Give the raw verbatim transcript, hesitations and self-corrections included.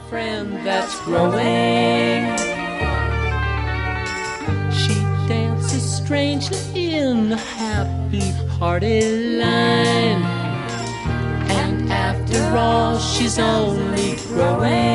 friend that's growing. She dances strangely in the happy-hearted line, and after all, she's only growing.